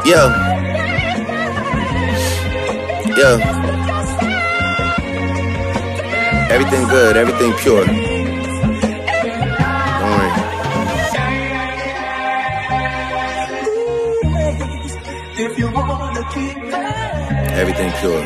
Yeah. Yeah. Everything good, everything pure. Don't worry. Everything pure.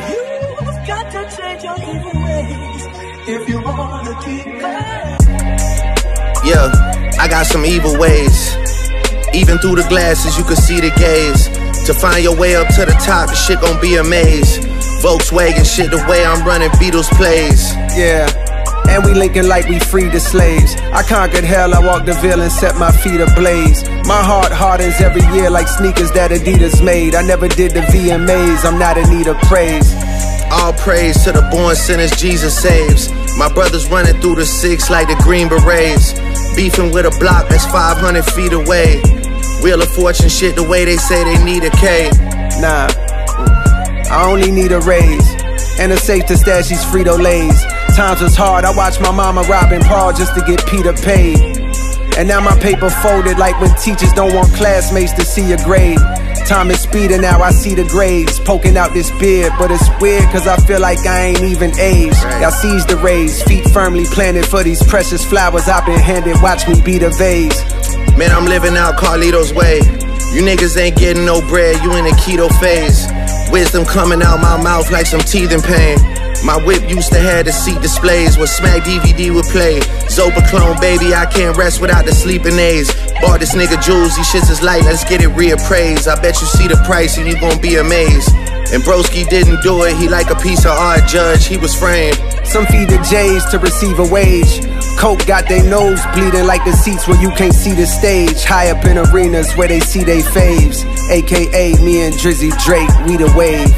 Yeah, I got some evil ways. Even through the glasses, you can see the gaze. To find your way up to the top, the shit gon' be a maze. Volkswagen shit, the way I'm running Beatles plays. Yeah, and we linking like we freed the slaves. I conquered hell, I walked the veil and set my feet ablaze. My heart hardens every year like sneakers that Adidas made. I never did the VMAs, I'm not in need of praise. All praise to the born sinners Jesus saves. My brothers running through the six like the Green Berets. Beefing with a block that's 500 feet away. Wheel of Fortune shit the way they say they need a K. Nah, I only need a raise and a safe to stash these Frito-Lays. Times was hard, I watched my mama robbing Paul just to get Peter paid. And now my paper folded like when teachers don't want classmates to see your grade. Time is speeding now, I see the grades poking out this beard. But it's weird cause I feel like I ain't even aged. Y'all seize the rays, feet firmly planted for these precious flowers I've been handed. Watch me be the vase. Man, I'm living out Carlito's way. You niggas ain't getting no bread, you in a keto phase. Wisdom coming out my mouth like some teething pain. My whip used to have the seat displays where Smack DVD would play. Zopa clone, baby, I can't rest without the sleeping aids. Bought this nigga jewels, these shits is light, let's get it reappraised. I bet you see the price and you gon' be amazed. And Broski didn't do it, he like a piece of art, judge, he was framed. Some feed the J's to receive a wage. Coke got their nose bleeding like the seats where you can't see the stage. High up in arenas where they see they faves. AKA me and Drizzy Drake, we the wave.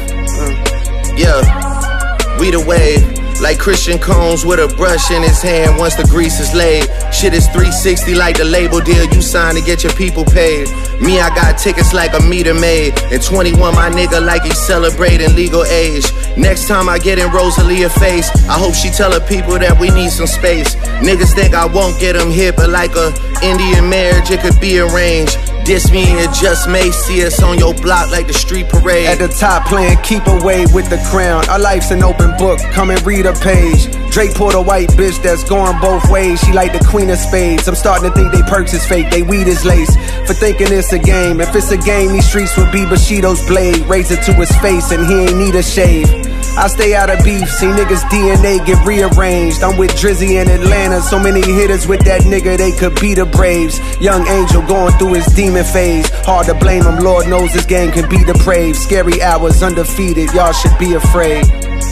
Yeah, we the wave. Like Christian Combs with a brush in his hand once the grease is laid. Shit is 360 like the label deal you signed to get your people paid. Me, I got tickets like a meter maid. And 21, my nigga like he's celebrating legal age. Next time I get in Rosalia face, I hope she tell her people that we need some space. Niggas think I won't get them hit, but like a Indian marriage, it could be arranged. Diss me and it just may see us on your block like the street parade. At the top playing keep away with the crown. Our life's an open book, come and read a page. Drake pulled a white bitch that's going both ways. She like the queen of spades. I'm starting to think they perks is fake, they weed is lace. For thinking it's a game, if it's a game these streets would be Bushido's blade. Raise it to his face and he ain't need a shave. I stay out of beef, see niggas DNA get rearranged. I'm with Drizzy in Atlanta, so many hitters with that nigga they could beat the Braves. Young Angel going through his demon phase. Hard to blame him, Lord knows this game can be depraved. Scary hours, undefeated, y'all should be afraid.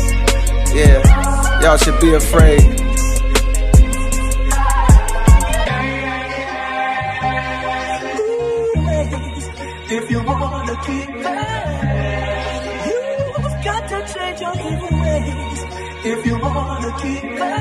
Yeah, y'all should be afraid. If you wanna keep that, you've got to change your evil ways. If you wanna keep that.